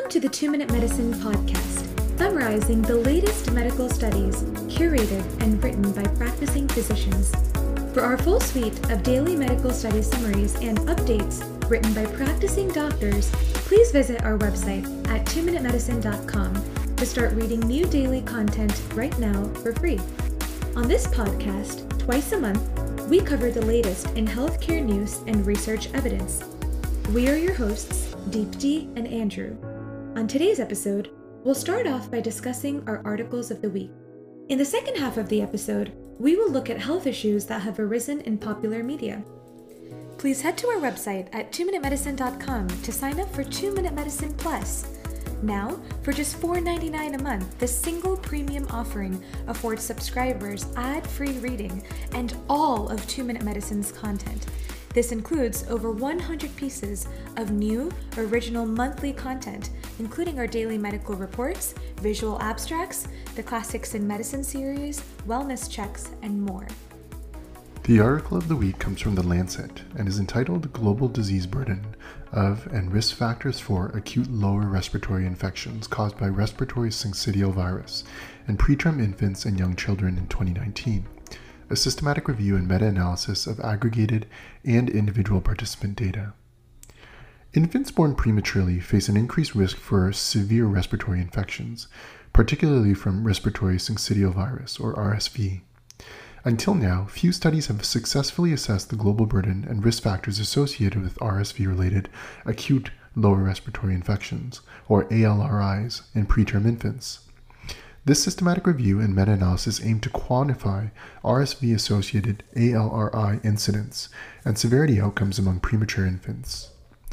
Welcome to the 2-Minute Medicine podcast, summarizing the latest medical studies curated and written by practicing physicians. For our full suite of daily medical study summaries and updates written by practicing doctors, please visit our website at 2minutemedicine.com to start reading new daily content right now for free. On this podcast, twice a month, we cover the latest in healthcare news and research evidence. We are your hosts, Deepti and Andrew. On today's episode, we'll start off by discussing our articles of the week. In the second half of the episode, we will look at health issues that have arisen in popular media. Please head to our website at 2minutemedicine.com to sign up for 2-Minute Medicine Plus. Now, for just $4.99 a month, this single premium offering affords subscribers ad-free reading and all of 2-Minute Medicine's content. This includes over 100 pieces of new, original monthly content, including our daily medical reports, visual abstracts, the Classics in Medicine series, wellness checks, and more. The article of the week comes from The Lancet and is entitled Global Disease Burden of and Risk Factors for Acute Lower Respiratory Infections Caused by Respiratory Syncytial Virus in Preterm Infants and Young Children in 2019. A systematic review and meta-analysis of aggregated and individual participant data. Infants born prematurely face an increased risk for severe respiratory infections, particularly from respiratory syncytial virus, or RSV. Until now, few studies have successfully assessed the global burden and risk factors associated with RSV-related acute lower respiratory infections, or ALRIs, in preterm infants. This systematic review and meta-analysis aim to quantify RSV-associated ALRI incidence and severity outcomes among premature infants.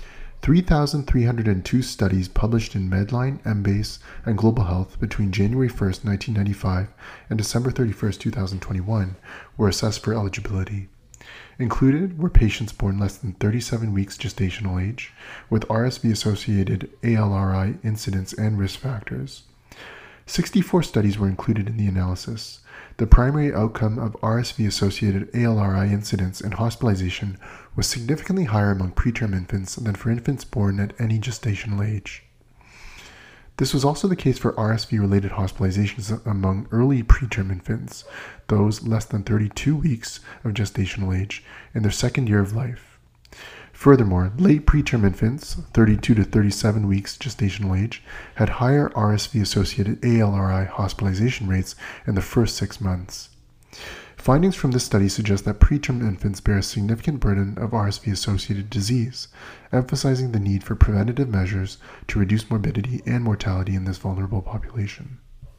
3,302 studies published in Medline, Embase, and Global Health between January 1, 1995 and December 31, 2021 were assessed for eligibility. Included were patients born less than 37 weeks gestational age with RSV-associated ALRI incidence and risk factors. 64 studies were included in the analysis. The primary outcome of RSV-associated ALRI incidence and hospitalization was significantly higher among preterm infants than for infants born at any gestational age. This was also the case for RSV-related hospitalizations among early preterm infants, those less than 32 weeks of gestational age, in their second year of life. Furthermore, late preterm infants, 32 to 37 weeks gestational age, had higher RSV-associated ALRI hospitalization rates in the first 6 months. Findings from this study suggest that preterm infants bear a significant burden of RSV-associated disease, emphasizing the need for preventative measures to reduce morbidity and mortality in this vulnerable population.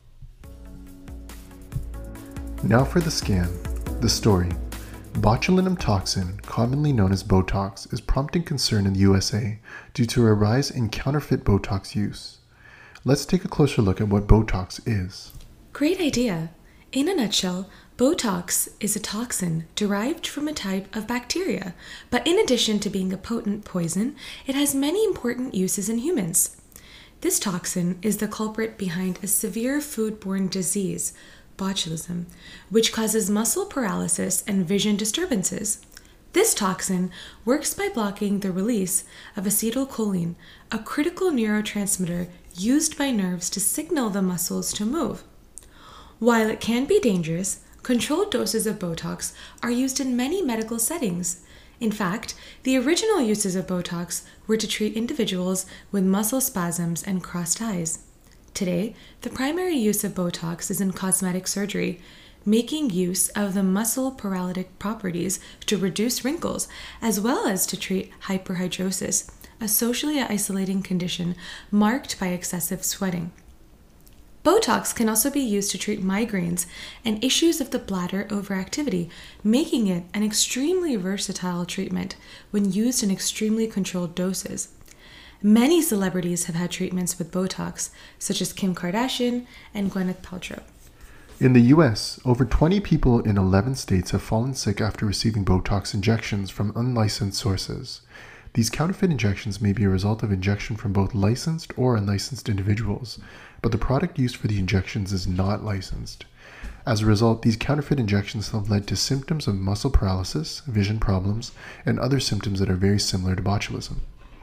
Now for the scan. The story. Botulinum toxin, commonly known as Botox, is prompting concern in the USA due to a rise in counterfeit Botox use. Let's take a closer look at what Botox is. Great idea. In a nutshell, Botox is a toxin derived from a type of bacteria, but in addition to being a potent poison, it has many important uses in humans. This toxin is the culprit behind a severe foodborne disease, botulism, which causes muscle paralysis and vision disturbances. This toxin works by blocking the release of acetylcholine, a critical neurotransmitter used by nerves to signal the muscles to move. While it can be dangerous, controlled doses of Botox are used in many medical settings. In fact, the original uses of Botox were to treat individuals with muscle spasms and crossed eyes. Today, the primary use of Botox is in cosmetic surgery, making use of the muscle paralytic properties to reduce wrinkles, as well as to treat hyperhidrosis, a socially isolating condition marked by excessive sweating. Botox can also be used to treat migraines and issues of the bladder overactivity, making it an extremely versatile treatment when used in extremely controlled doses. Many celebrities have had treatments with Botox, such as Kim Kardashian and Gwyneth Paltrow. In the US, over 20 people in 11 states have fallen sick after receiving Botox injections from unlicensed sources. These counterfeit injections may be a result of injection from both licensed or unlicensed individuals, but the product used for the injections is not licensed. As a result, these counterfeit injections have led to symptoms of muscle paralysis, vision problems, and other symptoms that are very similar to botulism.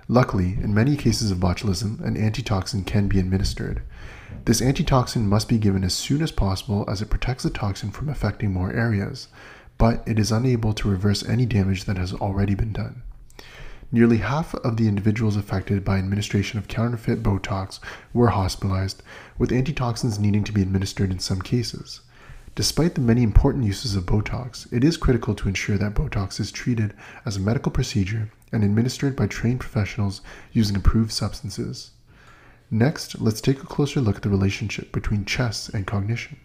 Luckily, in many cases of botulism, an antitoxin can be administered. This antitoxin must be given as soon as possible as it protects the toxin from affecting more areas, but it is unable to reverse any damage that has already been done. Nearly half of the individuals affected by administration of counterfeit Botox were hospitalized, with antitoxins needing to be administered in some cases. Despite the many important uses of Botox, it is critical to ensure that Botox is treated as a medical procedure and administered by trained professionals using approved substances. Next, let's take a closer look at the relationship between chess and cognition.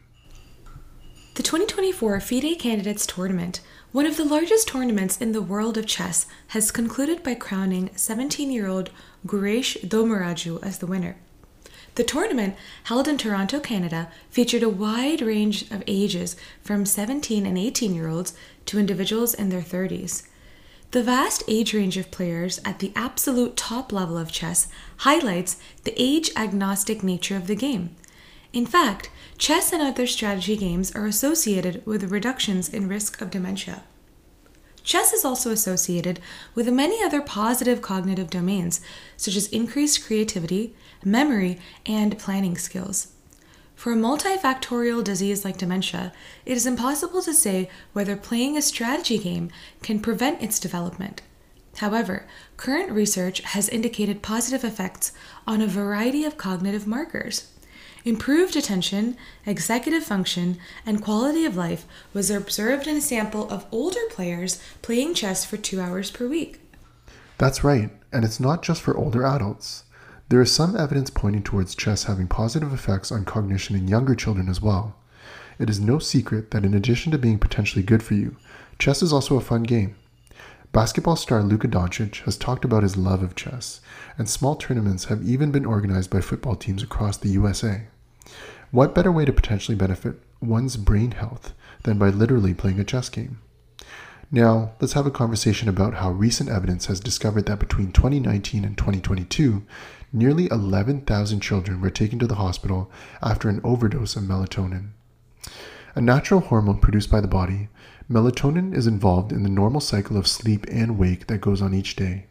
The 2024 FIDE Candidates Tournament, one of the largest tournaments in the world of chess, has concluded by crowning 17-year-old Guresh Domoraju as the winner. The tournament, held in Toronto, Canada, featured a wide range of ages from 17 and 18-year-olds to individuals in their 30s. The vast age range of players at the absolute top level of chess highlights the age-agnostic nature of the game. In fact, chess and other strategy games are associated with reductions in risk of dementia. Chess is also associated with many other positive cognitive domains, such as increased creativity, memory, and planning skills. For a multifactorial disease like dementia, it is impossible to say whether playing a strategy game can prevent its development. However, current research has indicated positive effects on a variety of cognitive markers. Improved attention, executive function, and quality of life was observed in a sample of older players playing chess for 2 hours per week. That's right, and it's not just for older adults. There is some evidence pointing towards chess having positive effects on cognition in younger children as well. It is no secret that in addition to being potentially good for you, chess is also a fun game. Basketball star Luka Doncic has talked about his love of chess, and small tournaments have even been organized by football teams across the USA. What better way to potentially benefit one's brain health than by literally playing a chess game? Now, let's have a conversation about how recent evidence has discovered that between 2019 and 2022, nearly 11,000 children were taken to the hospital after an overdose of melatonin. A natural hormone produced by the body, melatonin is involved in the normal cycle of sleep and wake that goes on each day.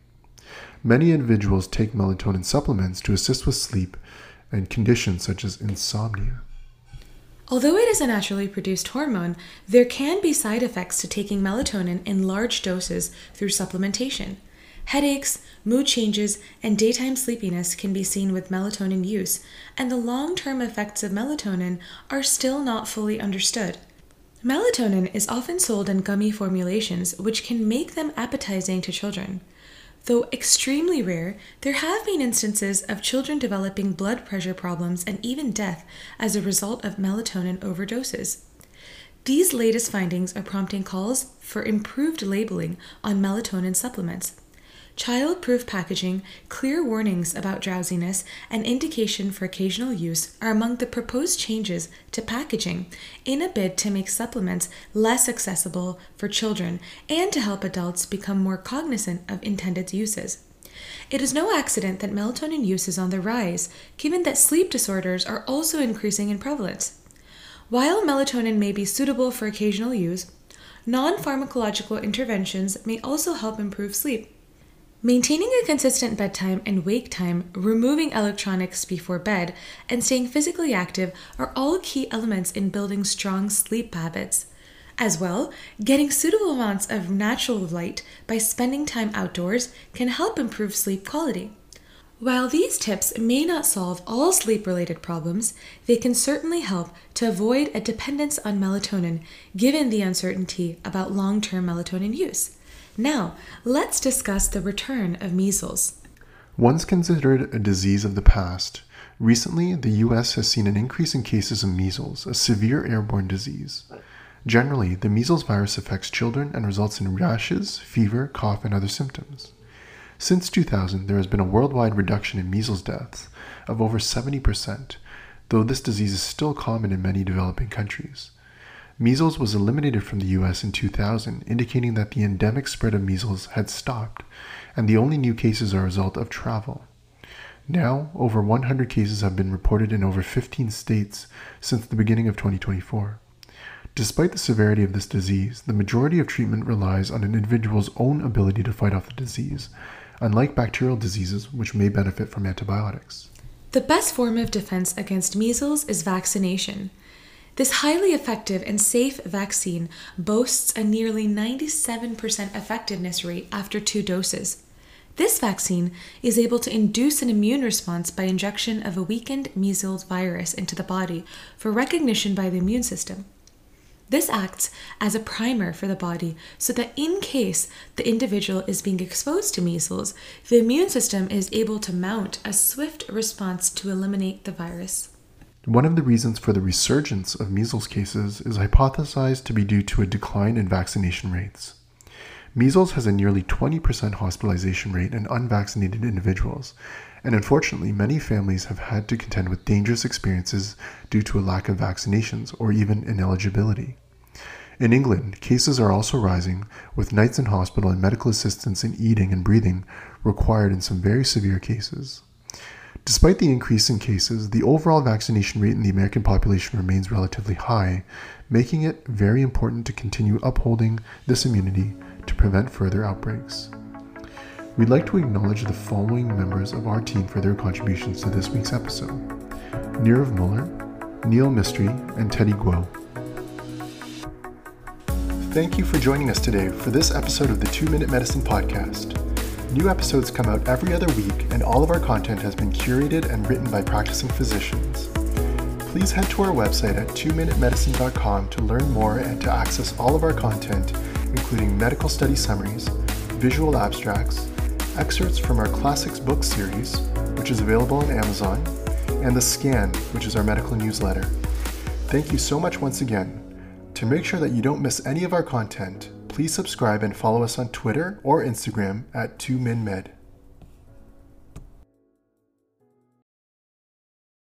Many individuals take melatonin supplements to assist with sleep and conditions such as insomnia. Although it is a naturally produced hormone, there can be side effects to taking melatonin in large doses through supplementation. Headaches, mood changes, and daytime sleepiness can be seen with melatonin use, and the long-term effects of melatonin are still not fully understood. Melatonin is often sold in gummy formulations, which can make them appetizing to children. Though extremely rare, there have been instances of children developing blood pressure problems and even death as a result of melatonin overdoses. These latest findings are prompting calls for improved labeling on melatonin supplements. Child-proof packaging, clear warnings about drowsiness, and indication for occasional use are among the proposed changes to packaging in a bid to make supplements less accessible for children and to help adults become more cognizant of intended uses. It is no accident that melatonin use is on the rise, given that sleep disorders are also increasing in prevalence. While melatonin may be suitable for occasional use, non-pharmacological interventions may also help improve sleep. Maintaining a consistent bedtime and wake time, removing electronics before bed, and staying physically active are all key elements in building strong sleep habits. As well, getting suitable amounts of natural light by spending time outdoors can help improve sleep quality. While these tips may not solve all sleep-related problems, they can certainly help to avoid a dependence on melatonin, given the uncertainty about long-term melatonin use. Now, let's discuss the return of measles. Once considered a disease of the past, recently the U.S. has seen an increase in cases of measles, a severe airborne disease. Generally, the measles virus affects children and results in rashes, fever, cough, and other symptoms. Since 2000, there has been a worldwide reduction in measles deaths of over 70%, though this disease is still common in many developing countries. Measles was eliminated from the U.S. in 2000, indicating that the endemic spread of measles had stopped, and the only new cases are a result of travel. Now, over 100 cases have been reported in over 15 states since the beginning of 2024. Despite the severity of this disease, the majority of treatment relies on an individual's own ability to fight off the disease, unlike bacterial diseases which may benefit from antibiotics. The best form of defense against measles is vaccination. This highly effective and safe vaccine boasts a nearly 97% effectiveness rate after 2 doses. This vaccine is able to induce an immune response by injection of a weakened measles virus into the body for recognition by the immune system. This acts as a primer for the body so that in case the individual is being exposed to measles, the immune system is able to mount a swift response to eliminate the virus. One of the reasons for the resurgence of measles cases is hypothesized to be due to a decline in vaccination rates. Measles has a nearly 20% hospitalization rate in unvaccinated individuals, and unfortunately, many families have had to contend with dangerous experiences due to a lack of vaccinations or even ineligibility. In England, cases are also rising, with nights in hospital and medical assistance in eating and breathing required in some very severe cases. Despite the increase in cases, the overall vaccination rate in the American population remains relatively high, making it very important to continue upholding this immunity to prevent further outbreaks. We'd like to acknowledge the following members of our team for their contributions to this week's episode: Nirav Muller, Neil Mistry, and Teddy Guo. Thank you for joining us today for this episode of the 2-Minute Medicine Podcast. New episodes come out every other week, and all of our content has been curated and written by practicing physicians. Please head to our website at 2minutemedicine.com to learn more and to access all of our content, including medical study summaries, visual abstracts, excerpts from our Classics book series, which is available on Amazon, and The Scan, which is our medical newsletter. Thank you so much once again. To make sure that you don't miss any of our content, please subscribe and follow us on Twitter or Instagram at 2minmed.